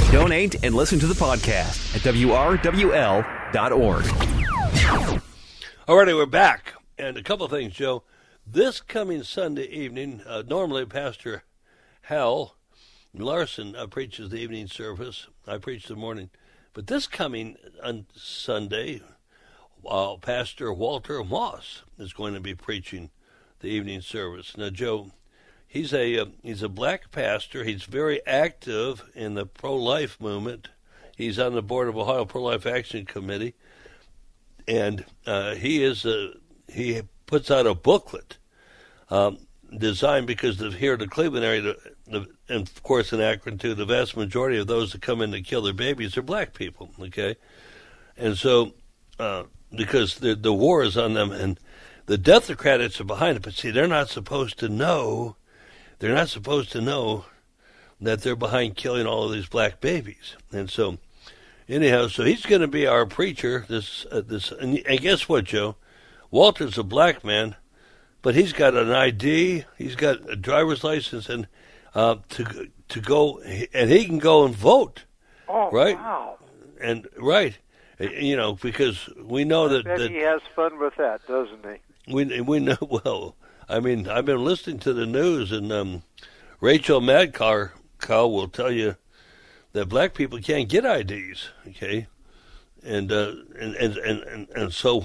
Donate and listen to the podcast at WRWL.org. All righty, we're back. And a couple of things, Joe. This coming Sunday evening, normally Pastor Hal Larson preaches the evening service. I preach the morning. But this coming on Sunday, Pastor Walter Moss is going to be preaching the evening service. Now, Joe, he's a black pastor. He's very active in the pro-life movement. He's on the board of Ohio Pro-Life Action Committee, and he puts out a booklet designed because here in the Cleveland area, and of course in Akron too, the vast majority of those that come in to kill their babies are black people. Okay, and so because the war is on them, and the Democrats are behind it, but see, they're not supposed to know. They're not supposed to know that they're behind killing all of these black babies. And so, anyhow, so he's going to be our preacher. And guess what, Joe? Walter's a black man, but he's got an ID. He's got a driver's license, and to go, and he can go and vote. Oh, right? Wow! And right, because we know that he has fun with that, doesn't he? We know well. I mean, I've been listening to the news, and Rachel Madcar will tell you that black people can't get IDs. Okay, and so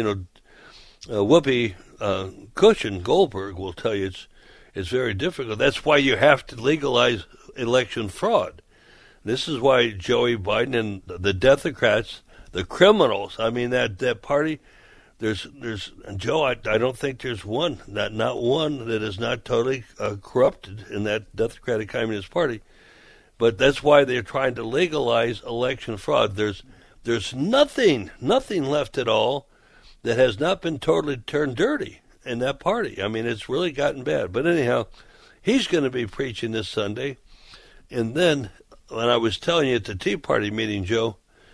Whoopi Cushion Goldberg will tell you it's very difficult. That's why you have to legalize election fraud. This is why Joey Biden and the Democrats, the criminals. I mean that party. There's Joe. I don't think there's one, not one that is not totally corrupted in that Democratic Communist Party. But that's why they're trying to legalize election fraud. There's nothing left at all that has not been totally turned dirty in that party. I mean, it's really gotten bad. But anyhow, he's going to be preaching this Sunday. And then when I was telling you at the Tea Party meeting, Joe,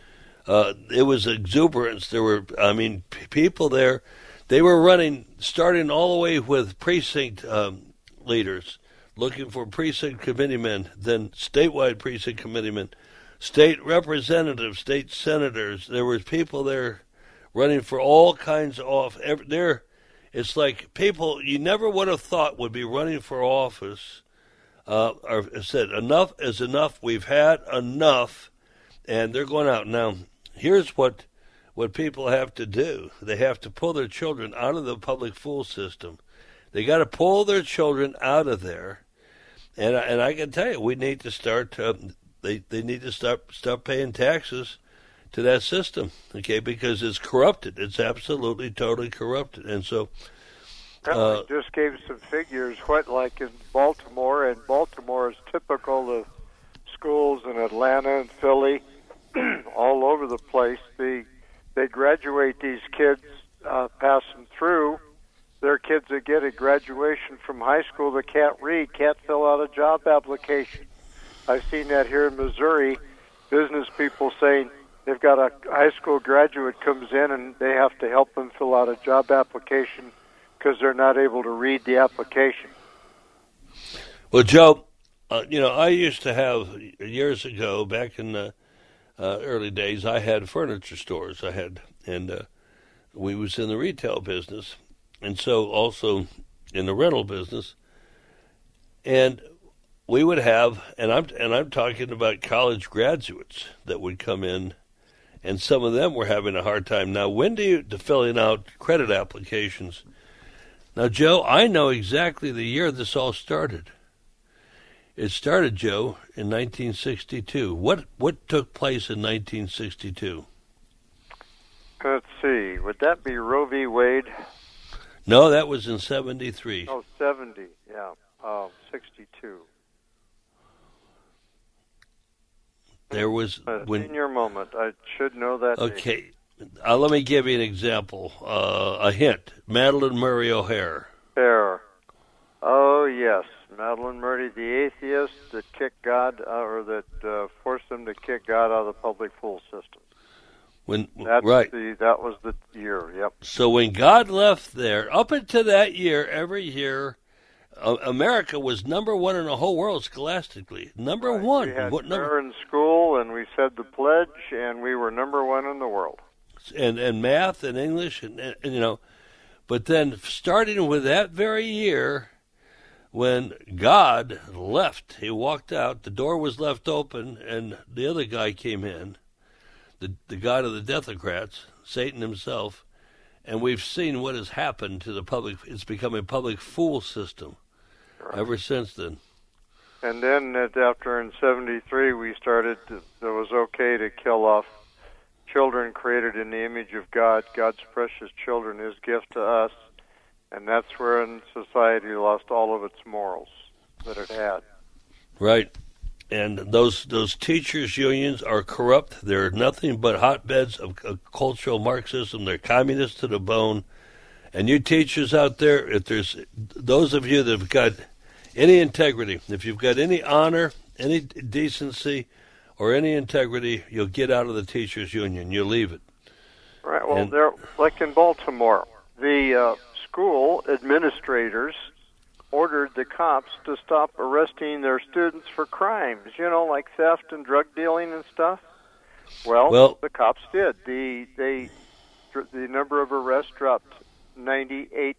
it was exuberance. There were, people there. They were running, starting all the way with precinct leaders, looking for precinct committeemen, then statewide precinct committeemen, state representatives, state senators. There was people there running for all kinds of office. It's like people you never would have thought would be running for office or said, enough is enough. We've had enough. And they're going out now. Here's what people have to do. They have to pull their children out of the public school system. They got to pull their children out of there. And I can tell you, we need to start. They need to start paying taxes to that system, okay? Because it's corrupted. It's absolutely, totally corrupted. And so, just gave some figures. Like in Baltimore, and Baltimore is typical of schools in Atlanta and Philly. All over the place. They graduate these kids, pass them through. They're kids that get a graduation from high school that can't read, can't fill out a job application. I've seen that here in Missouri. Business people saying they've got a high school graduate comes in and they have to help them fill out a job application because they're not able to read the application. Well, Joe, I used to have, years ago, back in the early days, I had furniture stores. We was in the retail business, and so also in the rental business. And we would have, and I'm talking about college graduates that would come in, and some of them were having a hard time. Now, to filling out credit applications. Now, Joe, I know exactly the year this all started. It started, Joe, in 1962. What took place in 1962? Let's see. Would that be Roe v. Wade? No, that was in 73. Oh, 70. Yeah. 62. There was in your moment. I should know that. Okay. Let me give you an example. A hint. Madalyn Murray O'Hair. Oh, yes. Madalyn Murray, the atheist that kicked God, that forced them to kick God out of the public school system. That was the year. Yep. So when God left there, up until that year, every year, America was number one in the whole world scholastically. Number one. We had what prayer in school, and we said the pledge, and we were number one in the world. And math and English, and but then starting with that very year, when God left, he walked out, the door was left open, and the other guy came in, the god of the Deathocrats, Satan himself, and we've seen what has happened to the public. It's become a public fool system ever since then. And then after in 73, we started, it was okay to kill off children created in the image of God, God's precious children, his gift to us. And that's when society lost all of its morals that it had. Right. And those teachers' unions are corrupt. They're nothing but hotbeds of cultural Marxism. They're communists to the bone. And you teachers out there, if there's those of you that have got any integrity, if you've got any honor, any decency, or any integrity, you'll get out of the teachers' union. You'll leave it. Right. Well, they're like in Baltimore, the school administrators ordered the cops to stop arresting their students for crimes, like theft and drug dealing and stuff. Well, the cops did. The number of arrests dropped 98%.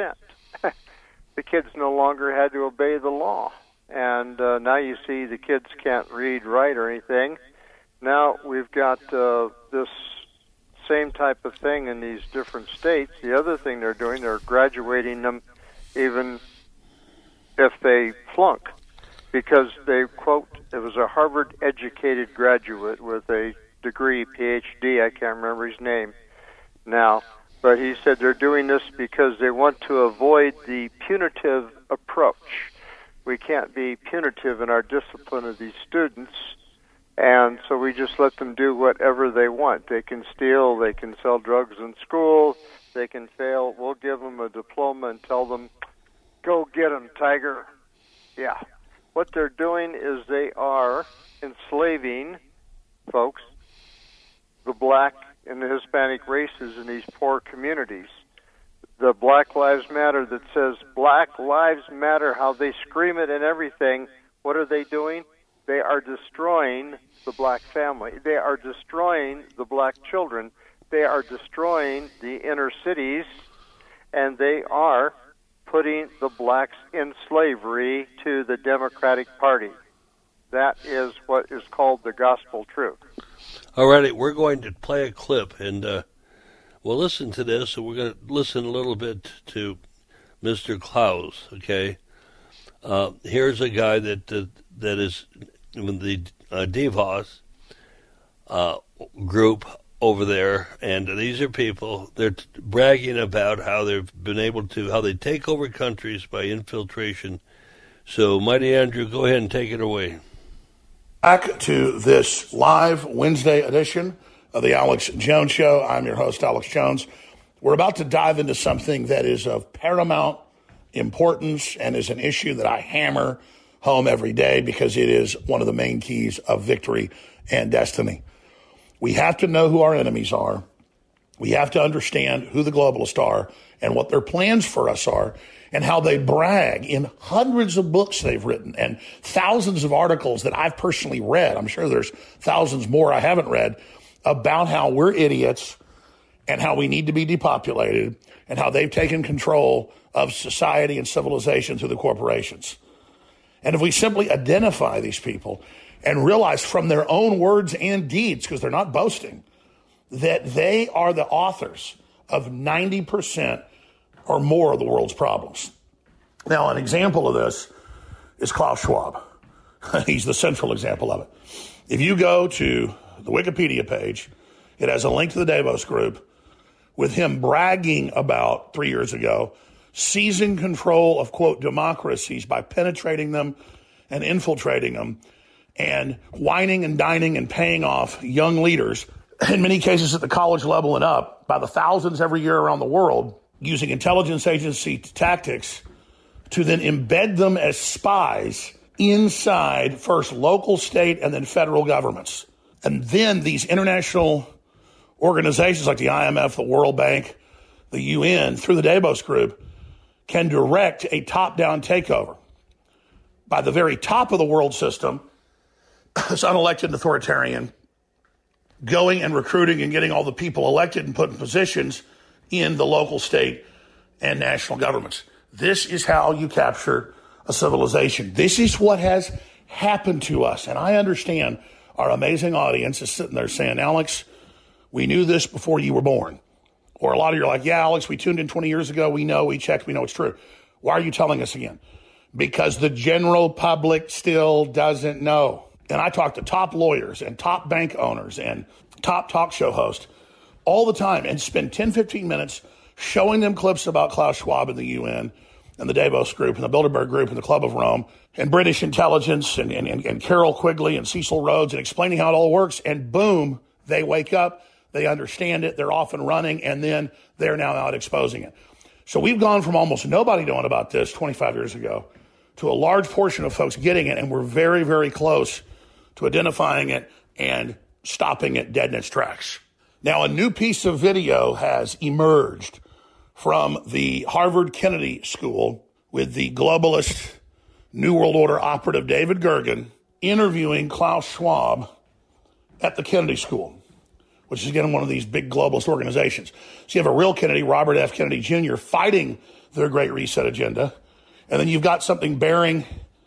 The kids no longer had to obey the law. And now you see the kids can't read, write, or anything. Now we've got this same type of thing in these different states. The other thing they're doing, they're graduating them even if they flunk, because they, quote, it was a Harvard-educated graduate with a degree, Ph.D., I can't remember his name now, but he said they're doing this because they want to avoid the punitive approach. We can't be punitive in our discipline of these students, and so we just let them do whatever they want. They can steal, they can sell drugs in school, they can fail. We'll give them a diploma and tell them, go get them, tiger. Yeah. What they're doing is they are enslaving folks, the black and the Hispanic races in these poor communities. The Black Lives Matter that says Black Lives Matter, how they scream it and everything, what are they doing? They are destroying the black family. They are destroying the black children. They are destroying the inner cities, and they are putting the blacks in slavery to the Democratic Party. That is what is called the gospel truth. All righty, we're going to play a clip, and we'll listen to this, and we're going to listen a little bit to Mr. Klaus, okay? Here's a guy that is in the DeVos group over there, and these are people, they're bragging about how they've been able to, how they take over countries by infiltration. So, Mighty Andrew, go ahead and take it away. Back to this live Wednesday edition of the Alex Jones Show. I'm your host, Alex Jones. We're about to dive into something that is of paramount importance and is an issue that I hammer home every day because it is one of the main keys of victory and destiny. We have to know who our enemies are. We have to understand who the globalists are and what their plans for us are and how they brag in hundreds of books they've written and thousands of articles that I've personally read. I'm sure there's thousands more I haven't read about how we're idiots and how we need to be depopulated and how they've taken control of society and civilization through the corporations. And if we simply identify these people and realize from their own words and deeds, because they're not boasting, that they are the authors of 90% or more of the world's problems. Now, an example of this is Klaus Schwab. He's the central example of it. If you go to the Wikipedia page, it has a link to the Davos group with him bragging about 3 years ago, seizing control of, quote, democracies by penetrating them and infiltrating them and whining and dining and paying off young leaders, in many cases at the college level and up, by the thousands every year around the world, using intelligence agency tactics to then embed them as spies inside first local, state, and then federal governments. And then these international organizations like the IMF, the World Bank, the UN, through the Davos Group, can direct a top-down takeover by the very top of the world system, this unelected authoritarian, going and recruiting and getting all the people elected and put in positions in the local, state, and national governments. This is how you capture a civilization. This is what has happened to us. And I understand our amazing audience is sitting there saying, Alex, we knew this before you were born. Or a lot of you are like, yeah, Alex, we tuned in 20 years ago. We know, we checked, we know it's true. Why are you telling us again? Because the general public still doesn't know. And I talk to top lawyers and top bank owners and top talk show hosts all the time and spend 10, 15 minutes showing them clips about Klaus Schwab and the UN and the Davos Group and the Bilderberg Group and the Club of Rome and British intelligence and Carol Quigley and Cecil Rhodes and explaining how it all works. And boom, they wake up, they understand it, they're off and running, and then they're now out exposing it. So we've gone from almost nobody knowing about this 25 years ago to a large portion of folks getting it, and we're very, very close to identifying it and stopping it dead in its tracks. Now, a new piece of video has emerged from the Harvard Kennedy School with the globalist New World Order operative David Gergen interviewing Klaus Schwab at the Kennedy School, which is, again, one of these big globalist organizations. So you have a real Kennedy, Robert F. Kennedy Jr., fighting their Great Reset agenda. And then you've got something bearing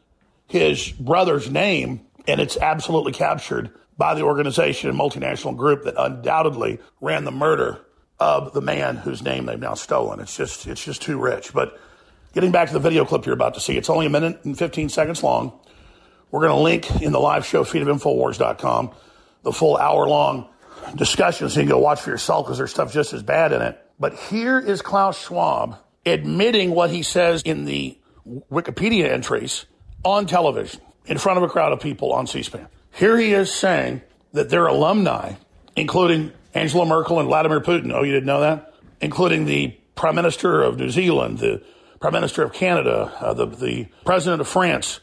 his brother's name, and it's absolutely captured by the organization and multinational group that undoubtedly ran the murder of the man whose name they've now stolen. It's just too rich. But getting back to the video clip you're about to see, it's only a minute and 15 seconds long. We're going to link in the live show feed of Infowars.com the full hour-long discussion so you can go watch for yourself because there's stuff just as bad in it. But here is Klaus Schwab admitting what he says in the Wikipedia entries on television in front of a crowd of people on C-SPAN. Here he is saying that their alumni, including Angela Merkel and Vladimir Putin, oh, you didn't know that? Including the Prime Minister of New Zealand, the Prime Minister of Canada, the President of France,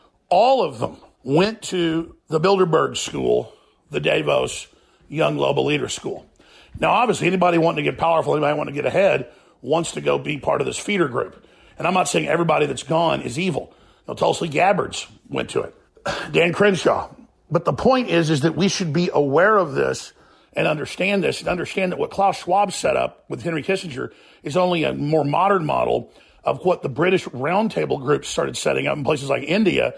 all of them went to the Bilderberg School, the Davos Young Global Leader School. Now, obviously, anybody wanting to get powerful, anybody wanting to get ahead, wants to go be part of this feeder group. And I'm not saying everybody that's gone is evil. Now, Tulsi Gabbard's went to it. Dan Crenshaw. But the point is that we should be aware of this and understand this and understand that what Klaus Schwab set up with Henry Kissinger is only a more modern model of what the British roundtable groups started setting up in places like India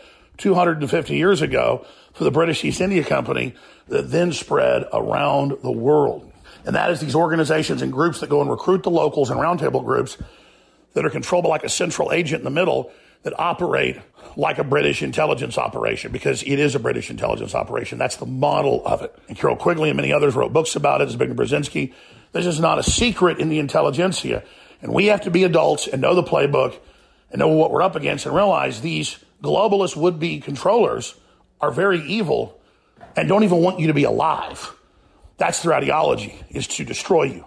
250 years ago for the British East India Company that then spread around the world. And that is these organizations and groups that go and recruit the locals and roundtable groups that are controlled by like a central agent in the middle that operate like a British intelligence operation, because it is a British intelligence operation. That's the model of it. And Carol Quigley and many others wrote books about it, Zbigniew Brzezinski. This is not a secret in the intelligentsia. And we have to be adults and know the playbook and know what we're up against and realize these globalist would-be controllers are very evil and don't even want you to be alive. That's their ideology, is to destroy you,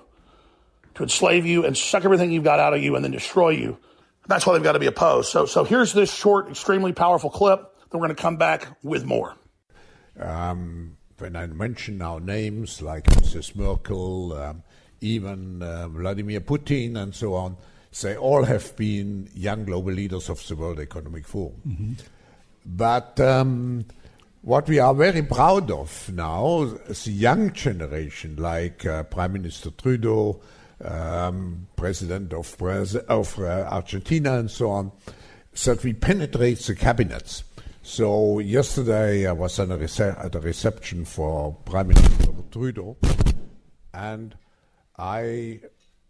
to enslave you and suck everything you've got out of you and then destroy you. That's why they've got to be opposed. So here's this short, extremely powerful clip. Then we're going to come back with more. When I mention now names like Mrs. Merkel, even Vladimir Putin and so on, they all have been young global leaders of the World Economic Forum. Mm-hmm. But what we are very proud of now is the young generation, like Prime Minister Trudeau, President of Argentina and so on, that we penetrate the cabinets. So yesterday I was at a reception for Prime Minister Trudeau, and I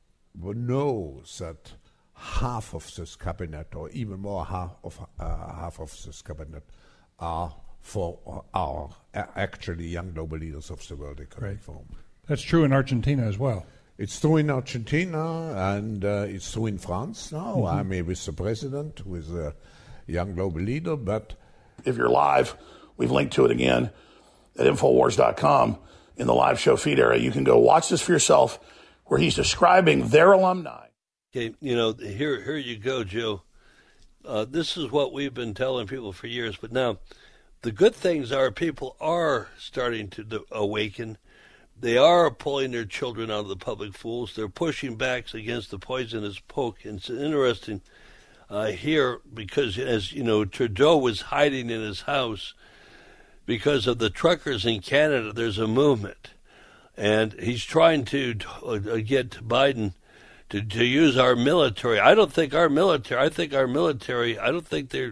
know that half of this cabinet, or even more half of this cabinet, are for our actually young global leaders of the World Economic Forum. That's true in Argentina as well. It's true in Argentina, and it's true in France now. Mm-hmm. I mean, with the president, with a young global leader, but... If you're live, we've linked to it again at Infowars.com in the live show feed area. You can go watch this for yourself, where he's describing their alumni. Okay, here you go, Joe. This is what we've been telling people for years, but now the good things are people are starting to awaken, they are pulling their children out of the public schools. They're pushing back against the poisonous poke. And it's interesting here because, as you know, Trudeau was hiding in his house because of the truckers in Canada. There's a movement, and he's trying to get Biden to use our military. I don't think our military. I don't think they're,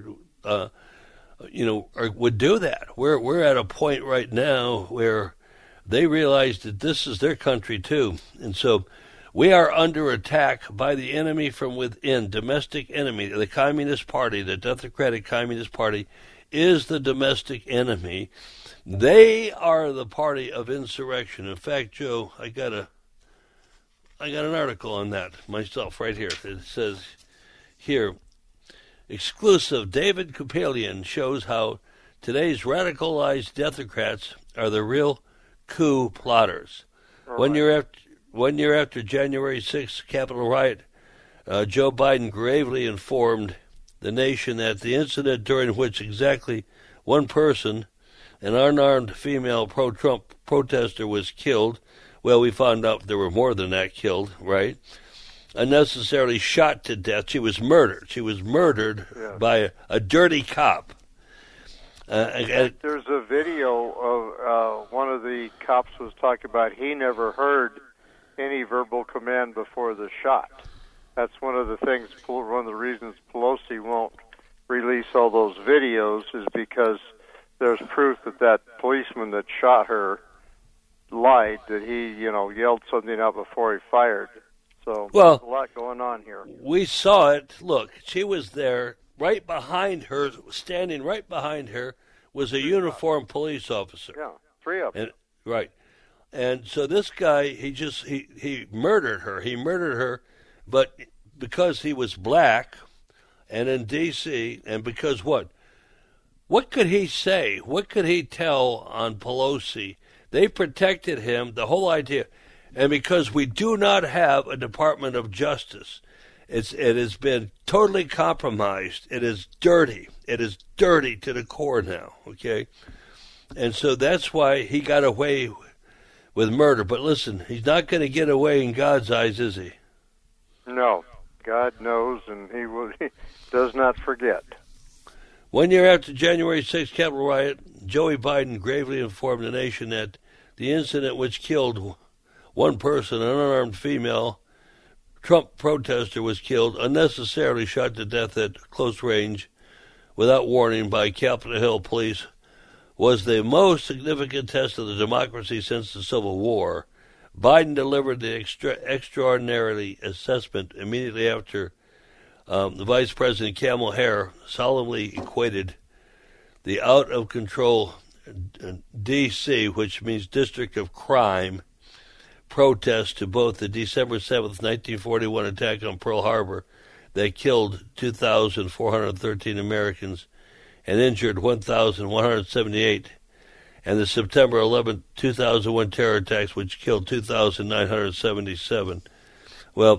would do that. We're at a point right now where they realize that this is their country too, and so we are under attack by the enemy from within, domestic enemy. The Communist Party, the Democratic Communist Party, is the domestic enemy. They are the party of insurrection. In fact, Joe, I got an article on that myself right here. It says here, exclusive, David Kupelian shows how today's radicalized Democrats are the real coup plotters. Right. One year after January 6th Capitol riot, Joe Biden gravely informed the nation that the incident during which exactly one person, an unarmed female pro-Trump protester, was killed. Well, we found out there were more than that killed, right? Unnecessarily shot to death. She was murdered. She was murdered by a dirty cop. There's a video of one of the cops was talking about he never heard any verbal command before the shot. That's one of the things, one of the reasons Pelosi won't release all those videos is because there's proof that policeman that shot her lied, that he, yelled something out before he fired. So there's a lot going on here. We saw it. Look, she was there. Right behind her, standing right behind her, was a uniformed police officer. Yeah, 3 of them. Right. And so this guy, he murdered her. He murdered her, but because he was black and in D.C., and because what? What could he say? What could he tell on Pelosi? They protected him, the whole idea. And because we do not have a Department of Justice, it has been totally compromised. It is dirty. It is dirty to the core now, okay? And so that's why he got away with murder. But listen, he's not going to get away in God's eyes, is he? No. God knows, and he does not forget. 1 year after January 6th Capitol riot, Joey Biden gravely informed the nation that the incident which killed one person, an unarmed female Trump protester, was killed, unnecessarily shot to death at close range without warning by Capitol Hill police, was the most significant test of the democracy since the Civil War. Biden delivered the extraordinary assessment immediately after the Vice President Kamala Harris solemnly equated the out-of-control D.C., which means District of Crime, protest to both the December 7th, 1941 attack on Pearl Harbor that killed 2,413 Americans and injured 1,178, and the September 11th, 2001 terror attacks, which killed 2,977. Well,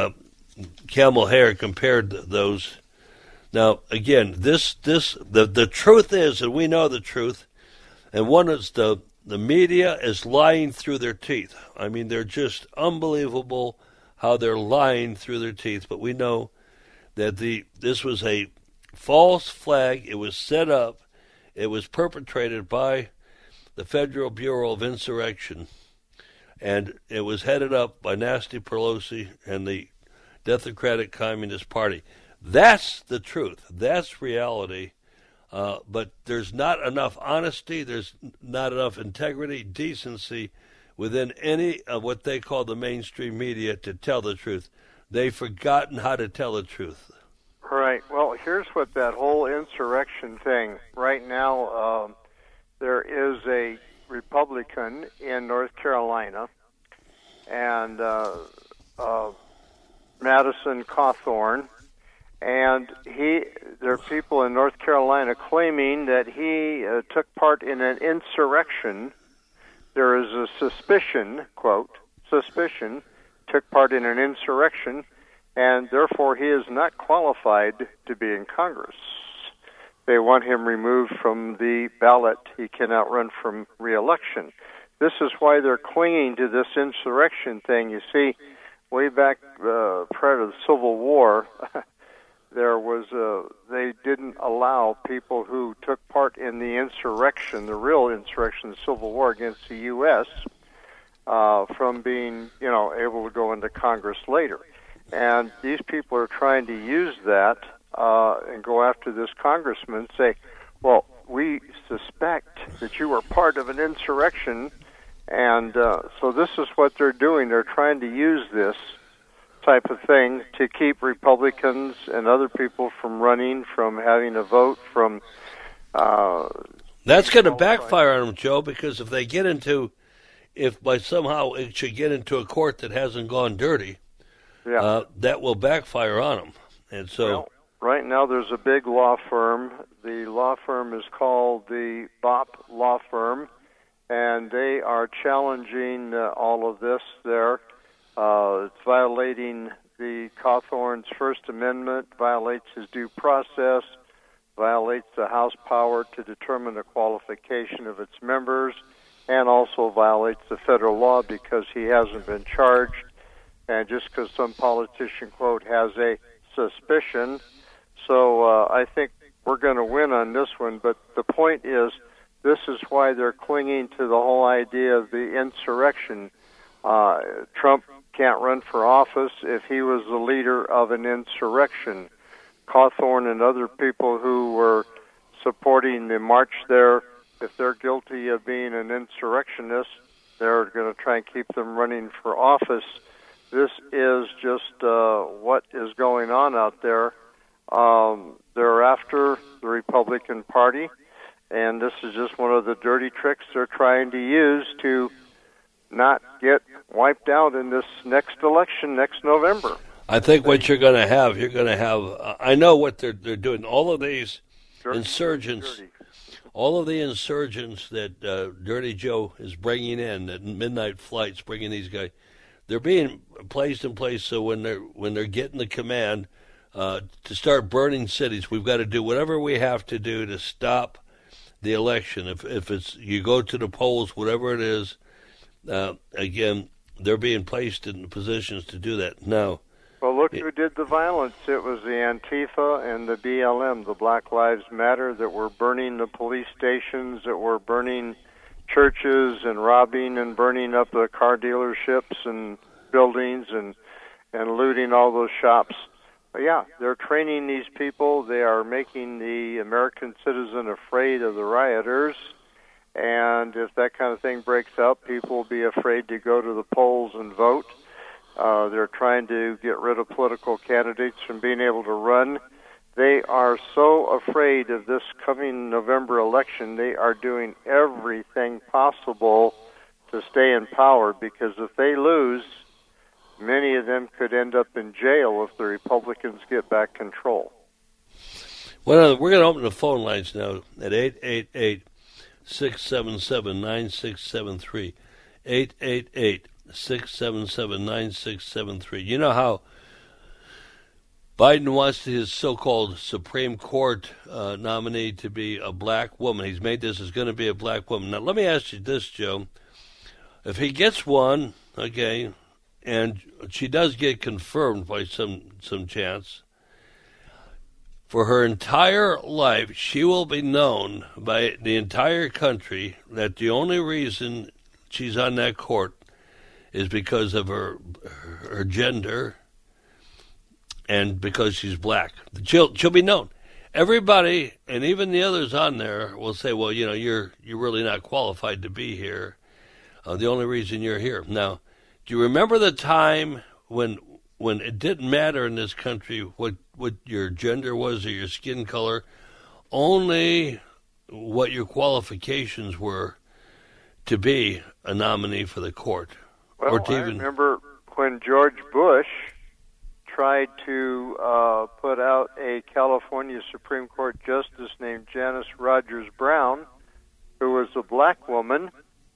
Kamala Harris compared those. Now, again, the truth is, and we know the truth, and one is the media is lying through their teeth. I mean, they're just unbelievable how they're lying through their teeth. But we know that this was a false flag. It was set up. It was perpetrated by the Federal Bureau of Insurrection, and it was headed up by Nancy Pelosi and the Democratic Communist Party. That's the truth. That's reality. But there's not enough honesty, there's not enough integrity, decency within any of what they call the mainstream media to tell the truth. They've forgotten how to tell the truth. Right. Well, here's what that whole insurrection thing. Right now, there is a Republican in North Carolina, and Madison Cawthorn, and there are people in North Carolina claiming that he took part in an insurrection. There is a suspicion, quote, suspicion, took part in an insurrection, and therefore he is not qualified to be in Congress. they want him removed from the ballot. He cannot run from re-election. This is why they're clinging to this insurrection thing. You see, way back prior to the Civil War, they didn't allow people who took part in the insurrection, the real insurrection, the Civil War against the U.S., from being, able to go into Congress later. And these people are trying to use that and go after this congressman, say, well, we suspect that you were part of an insurrection, and so this is what they're doing. They're trying to use this type of thing to keep Republicans and other people from running, from having a vote, from... That's going to backfire on them, Joe, because if by somehow it should get into a court that hasn't gone dirty, that will backfire on them. And so... Well, right now there's a big law firm. The law firm is called the BOP Law Firm, and they are challenging all of this there. It's violating the Cawthorn's First Amendment, violates his due process, violates the House power to determine the qualification of its members, and also violates the federal law because he hasn't been charged. And just because some politician, quote, has a suspicion. So I think we're going to win on this one. But the point is, this is why they're clinging to the whole idea of the insurrection. Trump can't run for office if he was the leader of an insurrection. Cawthorn and other people who were supporting the march there, if they're guilty of being an insurrectionist, they're going to try and keep them running for office. This is just what is going on out there. They're after the Republican Party, and this is just one of the dirty tricks they're trying to use to not get wiped out in this next election next November. I think what you're going to have, I know what they're doing. All of these insurgents, all of the insurgents that Dirty Joe is bringing in, at midnight flights, bringing these guys, they're being placed in place so when they're getting the command to start burning cities, we've got to do whatever we have to do to stop the election. If it's you go to the polls, whatever it is, again, they're being placed in positions to do that. Now, well, look who did the violence. It was the Antifa and the BLM, the Black Lives Matter, that were burning the police stations, that were burning churches and robbing and burning up the car dealerships and buildings and looting all those shops. But yeah, they're training these people. They are making the American citizen afraid of the rioters. And if that kind of thing breaks out, people will be afraid to go to the polls and vote. They're trying to get rid of political candidates from being able to run. They are so afraid of this coming November election, they are doing everything possible to stay in power, because if they lose, many of them could end up in jail if the Republicans get back control. Well, we're going to open the phone lines now at 888-677-9673. 888-677-9673. You know how Biden wants his so-called Supreme Court nominee to be a black woman. He's made this as going to be a black woman. Now, let me ask you this, Joe. If he gets one, okay, and she does get confirmed by some chance, for her entire life, she will be known by the entire country that the only reason she's on that court is because of her gender and because she's black. She'll be known. Everybody, and even the others on there, will say, well, you're really not qualified to be here. The only reason you're here. Now, do you remember the time when it didn't matter in this country what your gender was or your skin color, only what your qualifications were to be a nominee for the court? Well, or to I remember when George Bush tried to put out a California Supreme Court justice named Janice Rogers Brown, who was a black woman,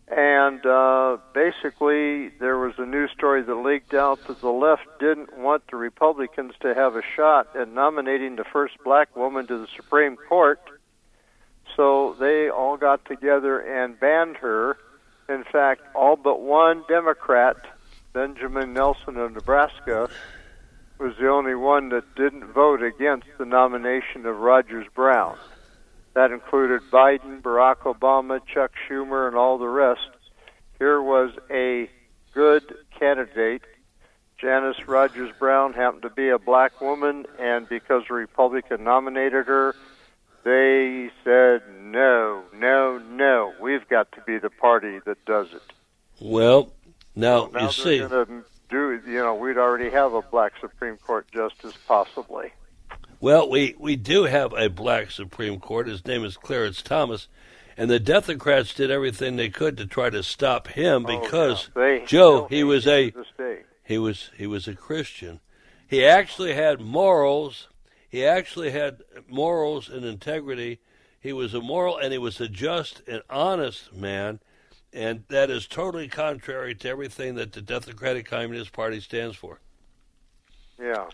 And basically, there was a news story that leaked out that the left didn't want the Republicans to have a shot at nominating the first black woman to the Supreme Court. So they all got together and banned her. In fact, all but one Democrat, Benjamin Nelson of Nebraska, was the only one that didn't vote against the nomination of Rogers Brown. That included Biden, Barack Obama, Chuck Schumer, and all the rest. Here was a good candidate. Janice Rogers Brown happened to be a black woman, and because a Republican nominated her, they said, no, no, no, we've got to be the party that does it. Well, now you see. We'd already have a black Supreme Court justice, possibly. Well, we do have a black Supreme Court. His name is Clarence Thomas, and the Democrats did everything they could to try to stop him because Joe, he was a Christian. He actually had morals. He actually had morals and integrity. He was a moral and he was a just and honest man, and that is totally contrary to everything that the Democratic Communist Party stands for. Yeah.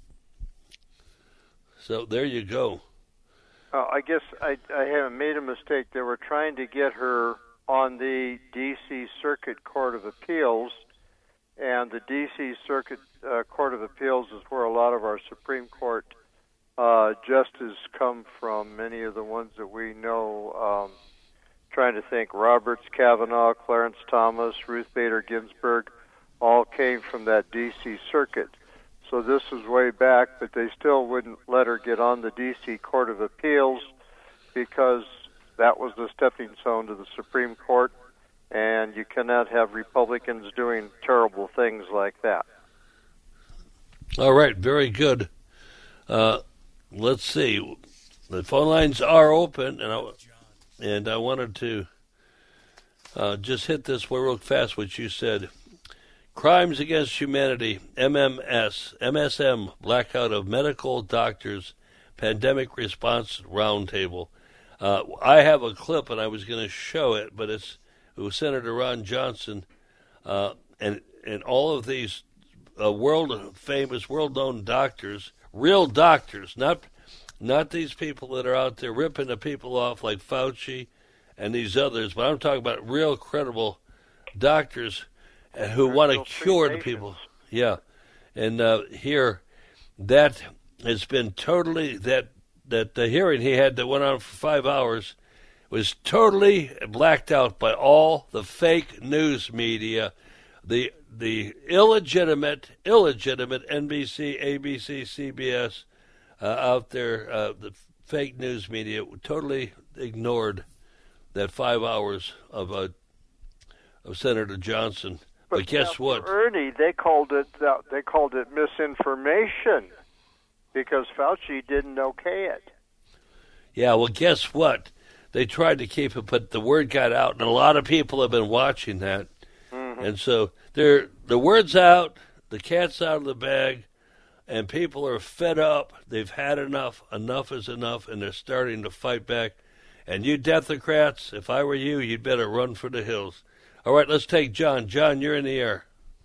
So there you go. I guess I haven't made a mistake. They were trying to get her on the D.C. Circuit Court of Appeals, and the D.C. Circuit Court of Appeals is where a lot of our Supreme Court justices come from, many of the ones that we know. Trying to think, Roberts, Kavanaugh, Clarence Thomas, Ruth Bader Ginsburg, all came from that D.C. Circuit. So this was way back, but they still wouldn't let her get on the D.C. Court of Appeals because that was the stepping stone to the Supreme Court, and you cannot have Republicans doing terrible things like that. All right, very good. Let's see. The phone lines are open, and I wanted to just hit this real fast, what you said. Crimes Against Humanity, MSM, Blackout of Medical Doctors, Pandemic Response Roundtable. I have a clip, and I was going to show it, but it was Senator Ron Johnson, and all of these world-famous, world-known doctors, real doctors, not these people that are out there ripping the people off like Fauci and these others, but I'm talking about real credible doctors who want to cure the people. Yeah. And here, that has been totally, that the hearing he had that went on for 5 hours was totally blacked out by all the fake news media, the illegitimate NBC, ABC, CBS out there, the fake news media totally ignored that 5 hours of Senator Johnson. But guess what? Ernie, they called it misinformation because Fauci didn't okay it. Yeah, well, guess what? They tried to keep it, but the word got out, and a lot of people have been watching that. Mm-hmm. And so the word's out, the cat's out of the bag, and people are fed up. They've had enough. Enough is enough, and they're starting to fight back. And you Democrats, if I were you, you'd better run for the hills. All right, let's take John. John, you're in the air.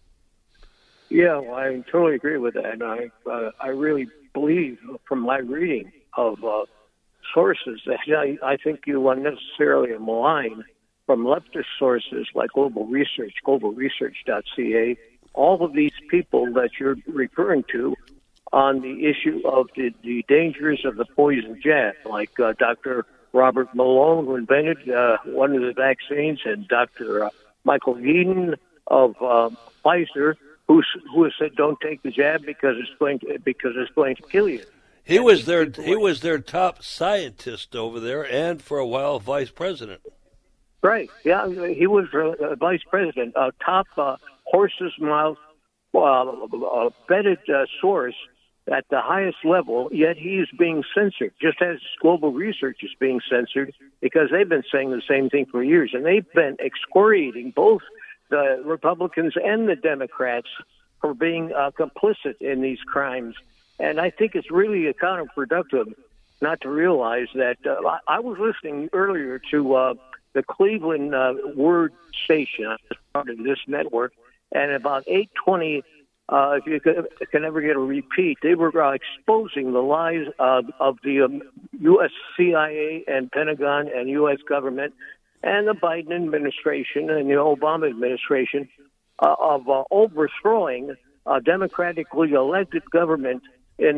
Yeah, well, I totally agree with that. And I really believe from my reading of sources that I think you unnecessarily malign from leftist sources like Global Research, globalresearch.ca, all of these people that you're referring to on the issue of the dangers of the poison jab, like Dr. Robert Malone, who invented one of the vaccines, and Dr. Michael Yeadon of Pfizer, who has said don't take the jab because it's going to kill you. He was their top scientist over there, and for a while vice president. Right. Yeah, he was vice president, a top horse's mouth vetted source at the highest level, yet he is being censored, just as Global Research is being censored, because they've been saying the same thing for years, and they've been excoriating both the Republicans and the Democrats for being complicit in these crimes. And I think it's really counterproductive not to realize that I was listening earlier to the Cleveland Word station as part of this network, and about 8:20, if you can ever get a repeat, they were exposing the lies of the U.S. CIA and Pentagon and U.S. government and the Biden administration and the Obama administration of overthrowing a democratically elected government in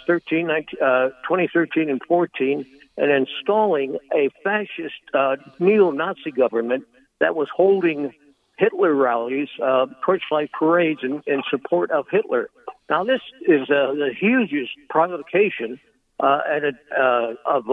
2013 and 14, and installing a fascist neo-Nazi government that was holding Hitler rallies, torchlight parades in support of Hitler. Now, this is the hugest provocation of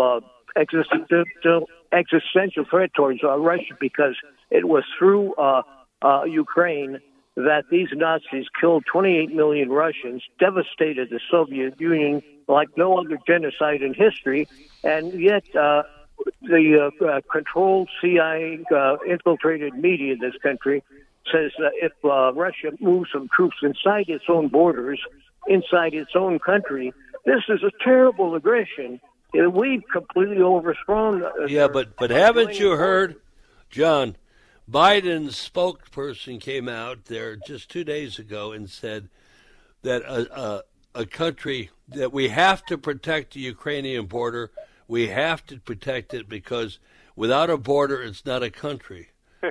existential threat towards Russia, because it was through Ukraine that these Nazis killed 28 million Russians, devastated the Soviet Union like no other genocide in history, and yet the controlled CIA infiltrated media in this country says if Russia moves some troops inside its own borders, inside its own country, this is a terrible aggression. We've completely overthrown. But haven't you heard, John? Biden's spokesperson came out there just 2 days ago and said that a country that we have to protect the Ukrainian border. We have to protect it because without a border, it's not a country.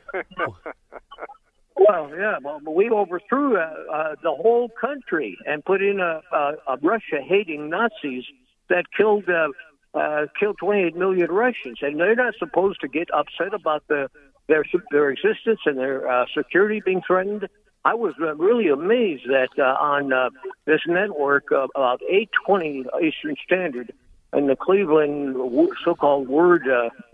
Well, yeah, but we overthrew the whole country and put in a Russia-hating Nazis that killed 28 million Russians, and they're not supposed to get upset about their existence and their security being threatened. I was really amazed that on this network about 8:20 Eastern Standard, and the Cleveland so-called Word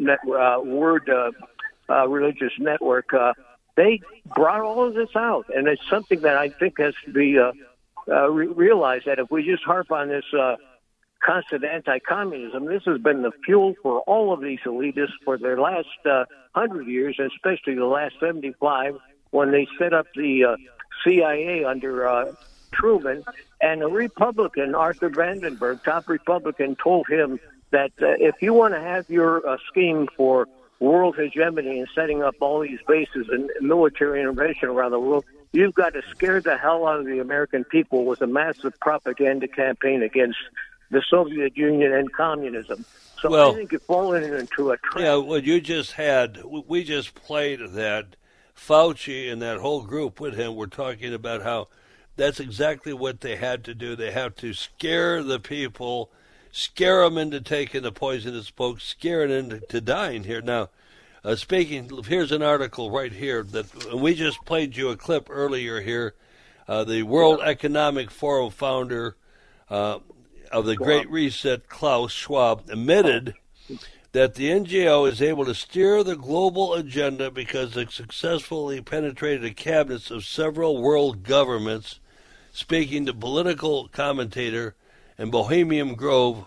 religious network, they brought all of this out, and it's something that I think has to be realized, that if we just harp on this constant anti-communism, this has been the fuel for all of these elitists for their last 100 years, especially the last 75, when they set up the CIA under Truman. And a Republican, Arthur Vandenberg, top Republican, told him that if you want to have your scheme for world hegemony and setting up all these bases and military intervention around the world, you've got to scare the hell out of the American people with a massive propaganda campaign against the Soviet Union and communism. So I think you've fallen into a trap. Yeah, well, we just played that. Fauci and that whole group with him were talking about how that's exactly what they had to do. They have to scare the people, scare them into taking the poisonous smoke, scare them into dying here. Now, here's an article right here that we just played you a clip earlier here. The World Economic Forum founder of the Great Reset, Klaus Schwab, admitted that the NGO is able to steer the global agenda because it successfully penetrated the cabinets of several world governments. Speaking to political commentator and Bohemian Grove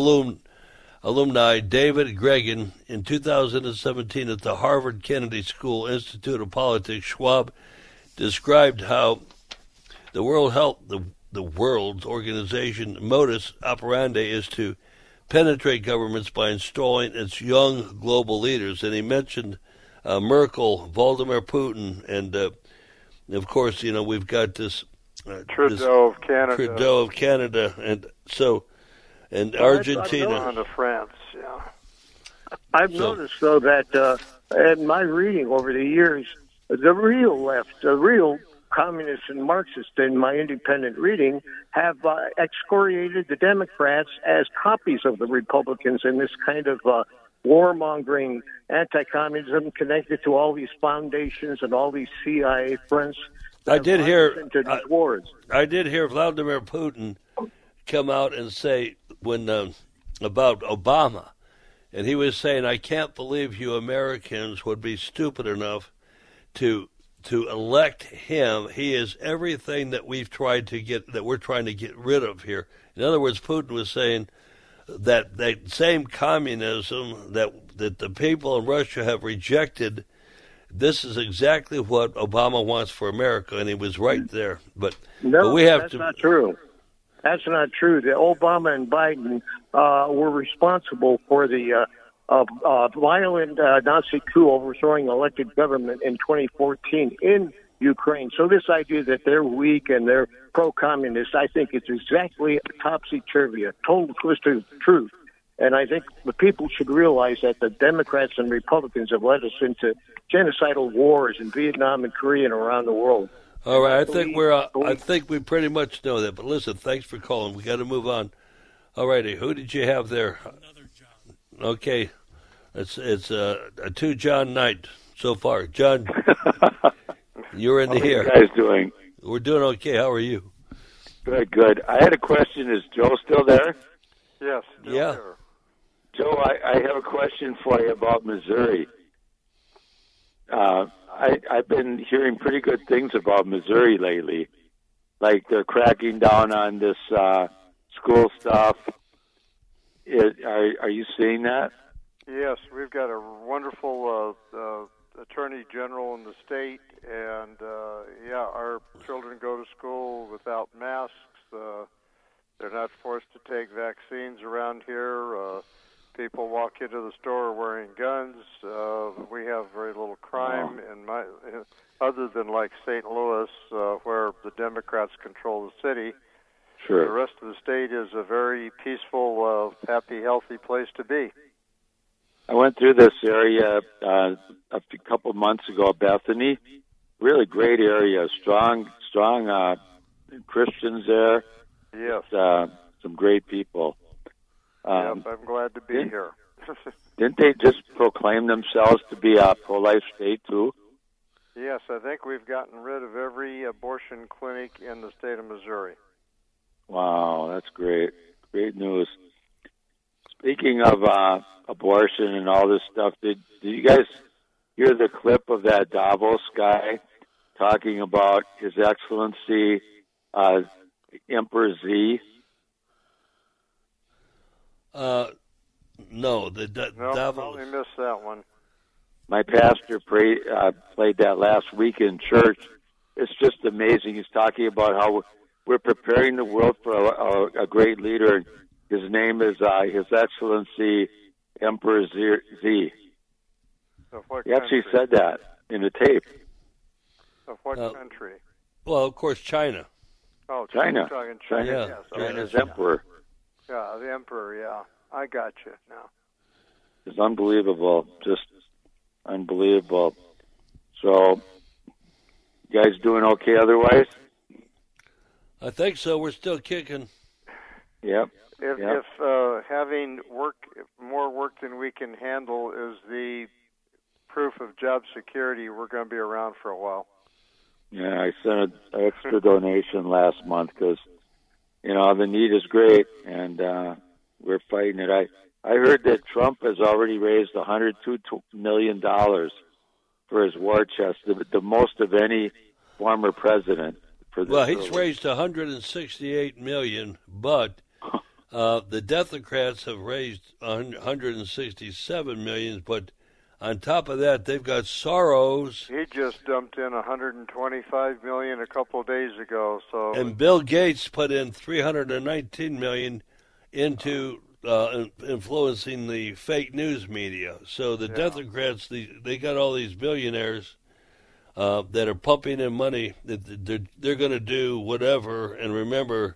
alumni David Gregan in 2017 at the Harvard Kennedy School Institute of Politics, Schwab described how the World Organization modus operandi is to penetrate governments by installing its young global leaders. And he mentioned Merkel, Vladimir Putin, and of course, we've got this Trudeau of Canada, and Argentina, and France. Yeah, I've noticed though that in my reading over the years, the real left, the real communists and Marxists in my independent reading have excoriated the Democrats as copies of the Republicans in this kind of warmongering anti-communism connected to all these foundations and all these CIA fronts. I did hear Vladimir Putin come out and say about Obama, and he was saying, "I can't believe you Americans would be stupid enough to elect him. He is everything that we're trying to get rid of here." In other words, Putin was saying that same communism that the people in Russia have rejected, this is exactly what Obama wants for America, and he was right there. But that's not true. That's not true. The Obama and Biden were responsible for the violent Nazi coup overthrowing elected government in 2014 in Ukraine. So this idea that they're weak and they're pro-communist, I think it's exactly topsy-turvy, a total twist of truth. And I think the people should realize that the Democrats and Republicans have led us into genocidal wars in Vietnam and Korea and around the world. All right, I think we pretty much know that. But listen, thanks for calling. We got to move on. All righty, who did you have there? Another John. Okay, it's a 2 John night so far. John, you're in the air. How are you guys doing? We're doing okay. How are you? Good. I had a question. Is Joe still there? Yes. Yeah. There. Joe, I have a question for you about Missouri. I've been hearing pretty good things about Missouri lately. Like they're cracking down on this school stuff. Are you seeing that? Yes, we've got a wonderful attorney general in the state, and our children go to school without masks. They're not forced to take vaccines around here. People walk into the store wearing guns. We have very little crime other than like St. Louis, where the Democrats control the city. Sure. The rest of the state is a very peaceful, happy, healthy place to be. I went through this area a couple of months ago, Bethany. Really great area. Strong Christians there. Yes. Some great people. I'm glad to be here. Didn't they just proclaim themselves to be a pro-life state, too? Yes, I think we've gotten rid of every abortion clinic in the state of Missouri. Wow, that's great. Great news. Speaking of abortion and all this stuff, did you guys hear the clip of that Davos guy talking about His Excellency Emperor Z? No, Davos. Probably missed that one. My pastor played that last week in church. It's just amazing. He's talking about how we're preparing the world for a great leader. His name is His Excellency Emperor Z. He actually said that in the tape. Of what country? Well, of course, China. Oh, China. China. Yeah. Yes. China's emperor. Yeah, the emperor. Yeah, I got you now. It's unbelievable. Just unbelievable. So, you guys doing okay otherwise? I think so. We're still kicking. Yep. If having more work than we can handle is the proof of job security, we're going to be around for a while. Yeah, I sent an extra donation last month because, the need is great, and we're fighting it. I heard that Trump has already raised $102 million for his war chest, the most of any former president. Well, he's raised $168 million, but the Democrats have raised $167 million. But on top of that, they've got Soros. He just dumped in $125 million a couple of days ago. And Bill Gates put in $319 million into influencing the fake news media. So the Democrats, they got all these billionaires that are pumping in money. They're going to do whatever. And remember,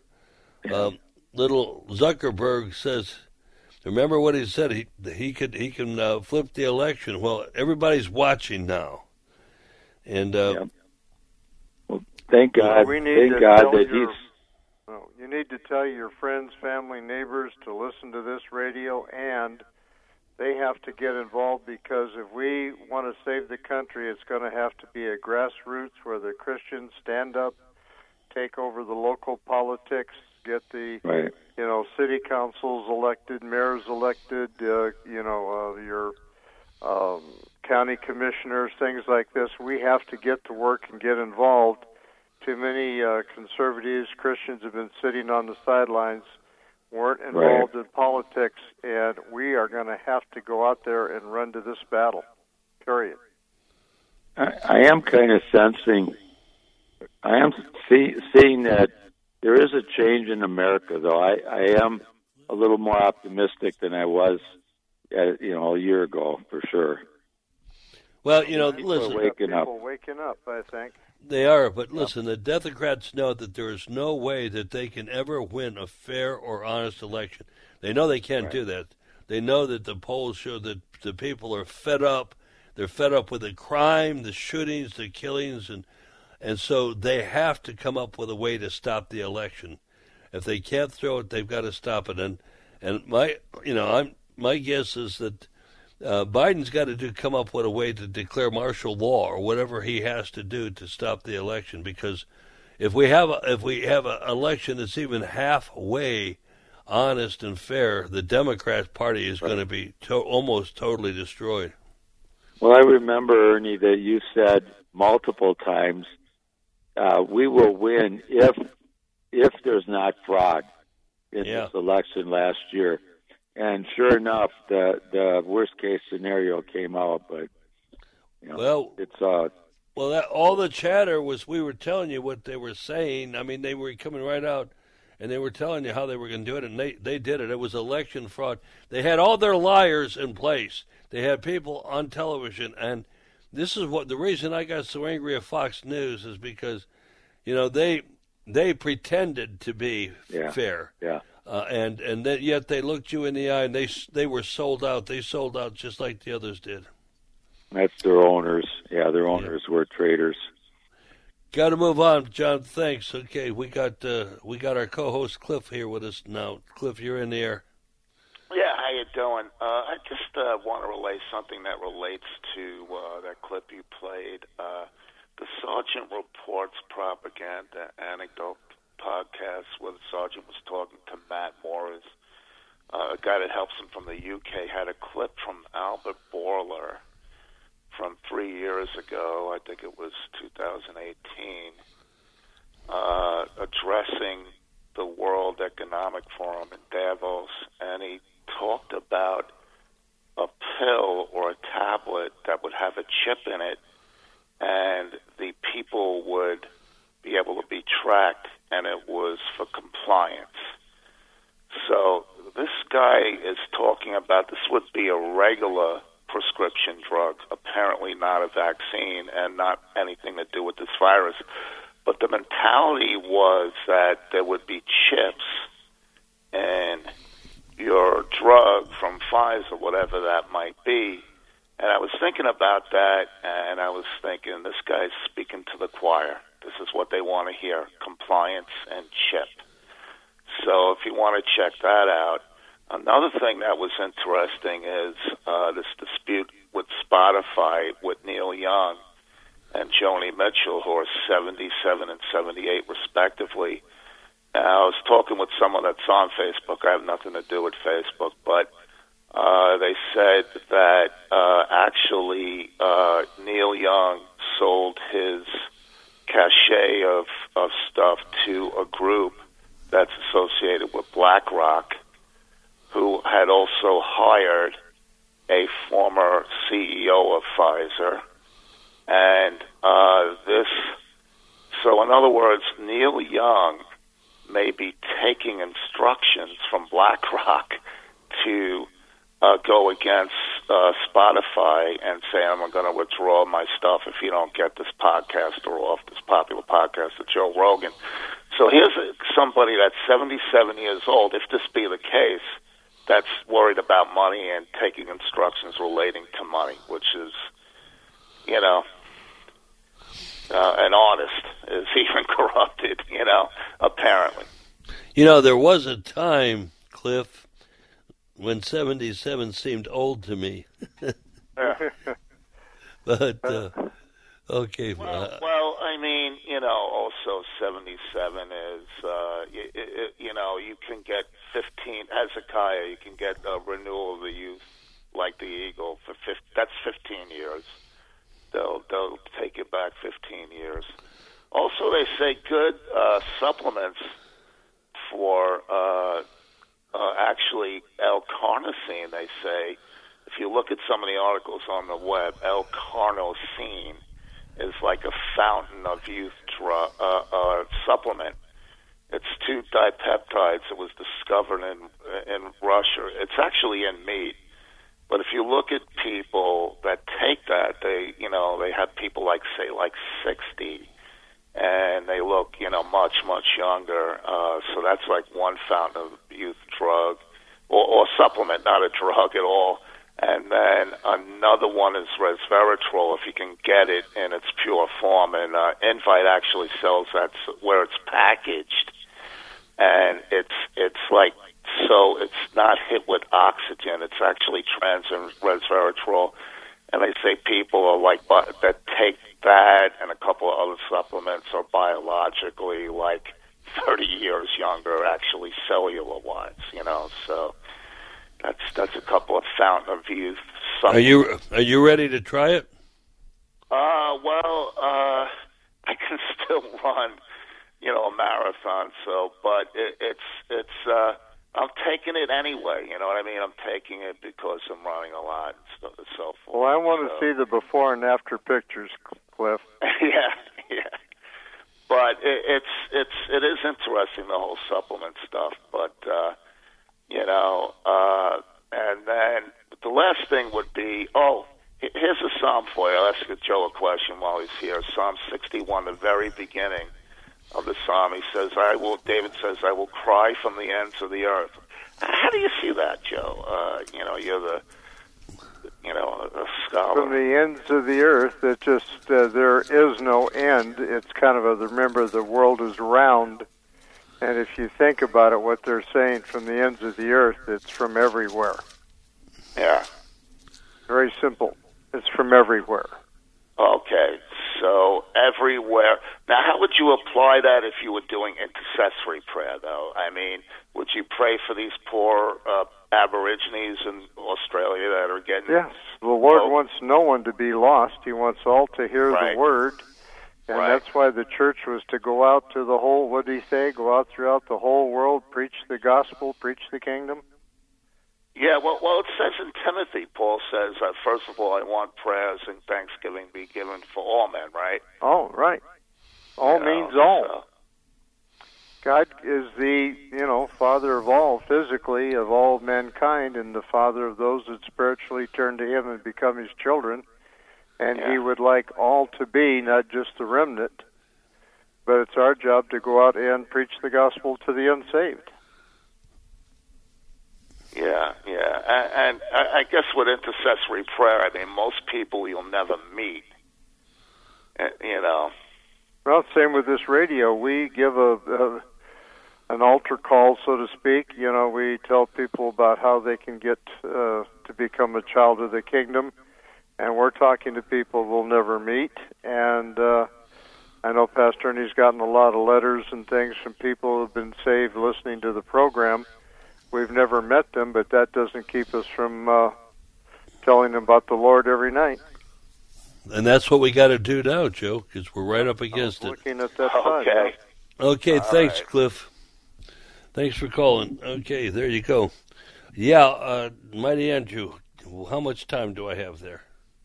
little Zuckerberg says, remember what he said? He can flip the election. Well, everybody's watching now, and well, thank God. Thank God that he's. You need to tell your friends, family, neighbors to listen to this radio, and they have to get involved, because if we want to save the country, it's going to have to be a grassroots where the Christians stand up, take over the local politics, get the city councils elected, mayors elected, your county commissioners, things like this. We have to get to work and get involved. Too many conservatives, Christians have been sitting on the sidelines, weren't involved in politics, and we are going to have to go out there and run to this battle, period. I am kind of sensing, I am seeing that there is a change in America, though. I am a little more optimistic than I was a year ago for sure. Well, listen. People waking up, I think. They are, but listen, the Democrats know that there is no way that they can ever win a fair or honest election. They know they can't do that. They know that the polls show that the people are fed up. They're fed up with the crime, the shootings, the killings, and so they have to come up with a way to stop the election. If they can't throw it, they've got to stop it. And my guess is that Biden's got to come up with a way to declare martial law or whatever he has to do to stop the election. Because if we have an election that's even halfway honest and fair, the Democrat Party is going to be almost totally destroyed. Well, I remember, Ernie, that you said multiple times, we will win if there's not fraud in this election last year. And sure enough, the worst case scenario came out. But it's all the chatter was, we were telling you what they were saying. I mean, they were coming right out, and they were telling you how they were going to do it, and they did it. It was election fraud. They had all their liars in place. They had people on television, and this is the reason I got so angry at Fox News is because, they pretended to be fair. Yeah. And yet they looked you in the eye, and they were sold out. They sold out just like the others did. That's their owners. Yeah, their owners were traitors. Got to move on, John. Thanks. Okay, we got our co-host Cliff here with us now. Cliff, you're in the air. Yeah, how you doing? I just want to relay something that relates to that clip you played. The Sergeant Reports Propaganda Anecdote podcast where the sergeant was talking to Matt Morris, a guy that helps him from the UK, had a clip from Albert Bourla from 3 years ago, I think it was 2018, addressing the World Economic Forum in Davos, and he talked about a pill or a tablet that would have a chip in it, and the people would be able to be tracked, and it was for compliance. So this guy is talking about this would be a regular prescription drug, apparently not a vaccine and not anything to do with this virus. But the mentality was that there would be chips in your drug from Pfizer, whatever that might be. And I was thinking about that, and I was thinking, this guy's speaking to the choir. This is what they want to hear, compliance and chip. So if you want to check that out. Another thing that was interesting is this dispute with Spotify with Neil Young and Joni Mitchell, who are 77 and 78 respectively. I was talking with someone that's on Facebook. I have nothing to do with Facebook, but they said that actually Neil Young sold his cachet of stuff to a group that's associated with BlackRock, who had also hired a former CEO of Pfizer. And so in other words, Neil Young may be taking instructions from BlackRock to go against Spotify and say, I'm going to withdraw my stuff if you don't get this podcaster off, this popular podcaster, Joe Rogan. So here's somebody that's 77 years old, if this be the case, that's worried about money and taking instructions relating to money, which is, an artist is even corrupted, apparently. There was a time, Cliff, when 77 seemed old to me. But, okay. Well, I mean, also 77 is, you can get 15, Hezekiah, you can get a renewal of the youth like the Eagle for that's 15 years. They'll take it back 15 years. Also, they say good supplements for actually L-carnosine, they say. If you look at some of the articles on the web, L-carnosine is like a fountain of youth supplement. It's 2 dipeptides. It was discovered in Russia. It's actually in meat. But if you look at people that take that, they have people like 60, and they look, much, much younger. So that's like one fountain of youth drug, or supplement, not a drug at all. And then another one is resveratrol, if you can get it in its pure form. And Invite actually sells that where it's packaged, and it's like, so it's not hit with oxygen. It's actually trans resveratrol. And they say people are like that take that and a couple of other supplements are biologically like 30 years younger, actually cellular-wise. So that's a couple of fountain of youth. Are you ready to try it? Well, I can still run, a marathon. So, but it's. I'm taking it anyway, you know what I mean? I'm taking it because I'm running a lot and so forth. Well, I want to see the before and after pictures, Cliff. yeah. But it is interesting, the whole supplement stuff. But and then the last thing would be, here's a psalm for you. I'll ask Joe a question while he's here. Psalm 61, the very beginning of the psalm, he says, David says, I will cry from the ends of the earth. How do you see that, Joe? You're a scholar. From the ends of the earth, it just, there is no end. It's kind of remember the world is round. And if you think about it, what they're saying from the ends of the earth, it's from everywhere. Yeah. Very simple. It's from everywhere. Okay, so everywhere. Now, how would you apply that if you were doing intercessory prayer, though? I mean, would you pray for these poor Aborigines in Australia that are getting... Yes, the Lord wants no one to be lost. He wants all to hear the word. And that's why the church was to go out to the whole, what did he say? Go out throughout the whole world, preach the gospel, preach the kingdom. Yeah, well, it says in Timothy, Paul says, first of all, I want prayers and thanksgiving be given for all men, right? Oh, right. All means all. So. God is the, Father of all, physically, of all mankind, and the Father of those that spiritually turn to Him and become His children. And He would like all to be, not just the remnant, but it's our job to go out and preach the gospel to the unsaved. Yeah. And I guess with intercessory prayer, I mean, most people you'll never meet, Well, same with this radio. We give an altar call, so to speak. We tell people about how they can get to become a child of the kingdom. And we're talking to people we'll never meet. And I know Pastor Ernie's gotten a lot of letters and things from people who have been saved listening to the program. We've never met them, but that doesn't keep us from telling them about the Lord every night. And that's what we got to do now, Joe, because we're right up against it. Looking at that side. Okay, thanks, right. Cliff. Thanks for calling. Okay, there you go. Yeah, Mighty Andrew, how much time do I have there?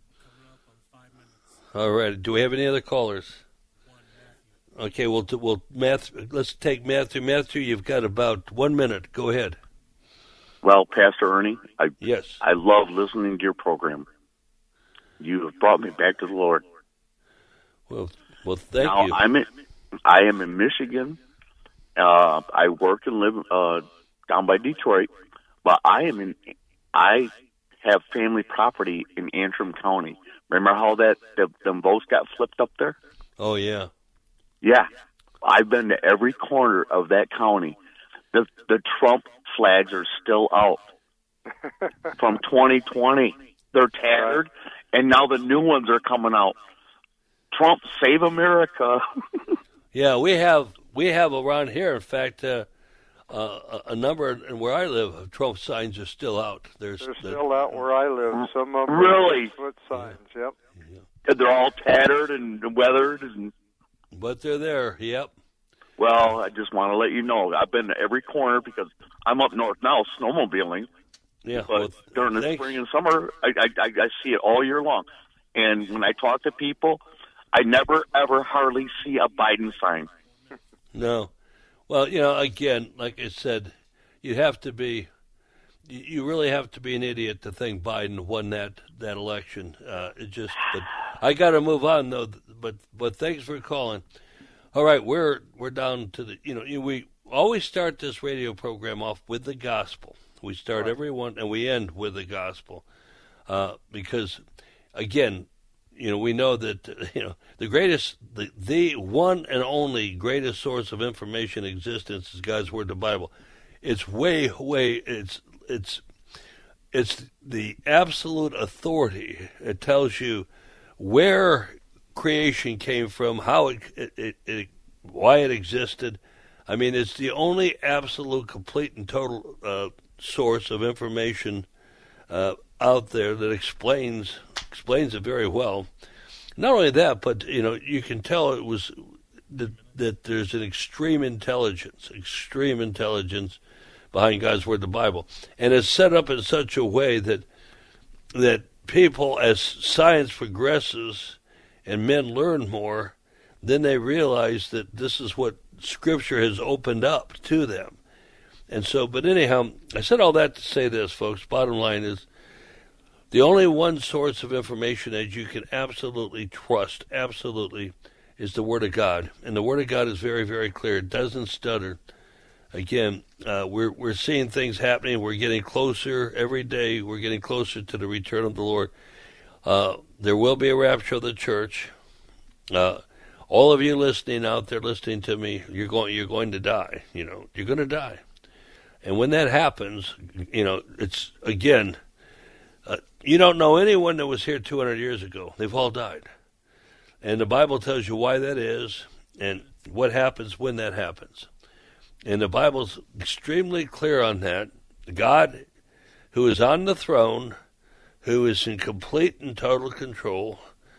All right. Do we have any other callers? Okay, let's take Matthew. Matthew, you've got about 1 minute. Go ahead. Well, Pastor Ernie, yes, I love listening to your program. You have brought me back to the Lord. Well, thank you. I am in Michigan. I work and live down by Detroit, but I have family property in Antrim County. Remember how them votes got flipped up there? Oh yeah. Yeah, I've been to every corner of that county. The Trump flags are still out from 2020. They're tattered, and now the new ones are coming out. Trump, save America. Yeah, we have around here. In fact, a number, and where I live, of Trump signs are still out. They're still out where I live. Some of them really foot signs. Yep. Yeah. They're all tattered and weathered and. But they're there, yep. Well, I just want to let you know, I've been to every corner because I'm up north now snowmobiling. Yeah, but during the spring and summer, I see it all year long. And when I talk to people, I never, ever hardly see a Biden sign. No. Well, again, like I said, you have to be you really have to be an idiot to think Biden won that election. But I got to move on though. But thanks for calling. All right, we're down to the we always start this radio program off with the gospel. We start everyone and we end with the gospel because again, we know that the greatest, the one and only greatest source of information in existence is God's Word, the Bible. It's it's the absolute authority. It tells you where creation came from, how why it existed. I mean, it's the only absolute, complete, and total source of information out there that explains it very well. Not only that, but you can tell it was that there's an extreme intelligence behind God's Word, the Bible, and it's set up in such a way that people, as science progresses and men learn more, then they realize that this is what Scripture has opened up to them. And so, but anyhow, I said all that to say this, folks. Bottom line is, the only one source of information that you can absolutely trust, is the Word of God. And the Word of God is very, very clear. It doesn't stutter. Again, we're seeing things happening. We're getting closer every day. We're getting closer to the return of the Lord. There will be a rapture of the church. All of you listening out there, listening to me, you're going to die. You're going to die. And when that happens, it's, again, you don't know anyone that was here 200 years ago. They've all died. And the Bible tells you why that is and what happens when that happens. And the Bible's extremely clear on that. God, who is on the throne, who is in complete and total control,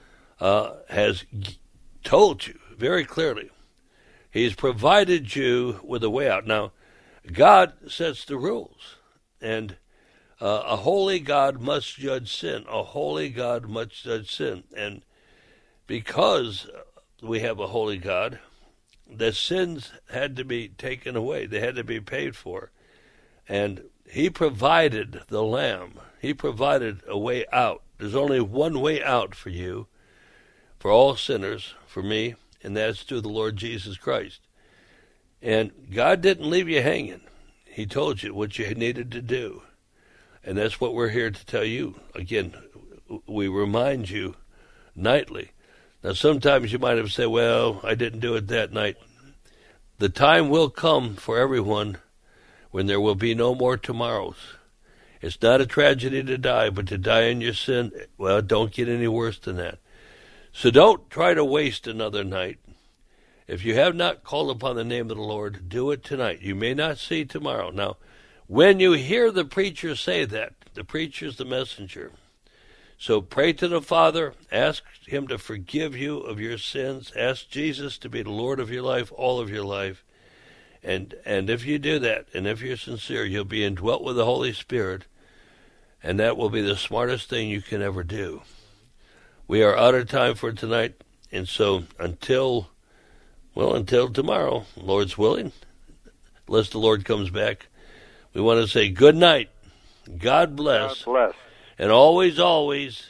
has told you very clearly. He's provided you with a way out. Now, God sets the rules, and a holy God must judge sin. A holy God must judge sin. And because we have a holy God, the sins had to be taken away. They had to be paid for. And he provided the Lamb. He provided a way out. There's only one way out for you, for all sinners, for me, and that's through the Lord Jesus Christ. And God didn't leave you hanging. He told you what you needed to do. And that's what we're here to tell you. Again, we remind you nightly. Now, sometimes you might have said, well, I didn't do it that night. The time will come for everyone when there will be no more tomorrows. It's not a tragedy to die, but to die in your sin, well, don't get any worse than that. So don't try to waste another night. If you have not called upon the name of the Lord, do it tonight. You may not see tomorrow. Now, when you hear the preacher say that, the preacher's the messenger. So pray to the Father, ask him to forgive you of your sins, ask Jesus to be the Lord of your life, all of your life. And if you do that, and if you're sincere, you'll be indwelt with the Holy Spirit, and that will be the smartest thing you can ever do. We are out of time for tonight, and so until tomorrow, Lord's willing, unless the Lord comes back, we want to say good night, God bless. God bless. And always, always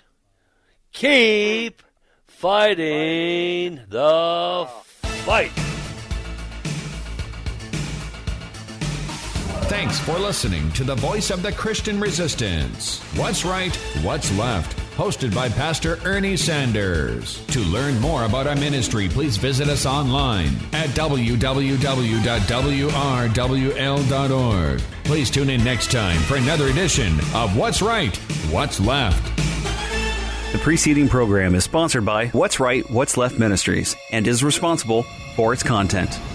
keep fighting the fight. Thanks for listening to the Voice of the Christian Resistance. What's Right, What's Left? Hosted by Pastor Ernie Sanders. To learn more about our ministry, please visit us online at www.wrwl.org. Please tune in next time for another edition of What's Right, What's Left. The preceding program is sponsored by What's Right, What's Left Ministries and is responsible for its content.